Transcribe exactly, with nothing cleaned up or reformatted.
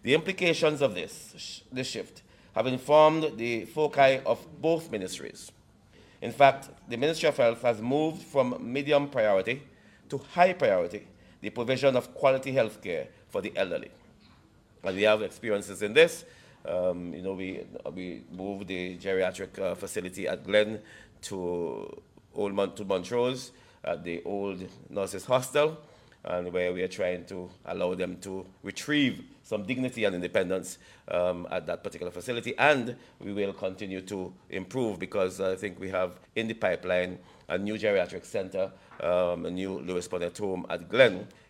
The implications of this, this shift have informed the foci of both ministries. In fact, the Ministry of Health has moved from medium priority to high priority, the provision of quality health care for the elderly. And we have experiences in this. Um, you know, we, we moved the geriatric uh, facility at Glen to Old Mont to Montrose, at the old nurses hostel, and where we are trying to allow them to retrieve some dignity and independence um, at that particular facility. And we will continue to improve, because I think we have in the pipeline a new geriatric center, um, a new Lewis Bonnet home at Glen,